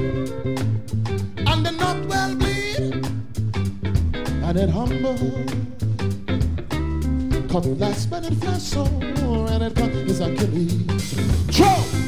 and the not well bleed, and it humble. Cut that splendid flesh sore, and it cut his Achilles. True.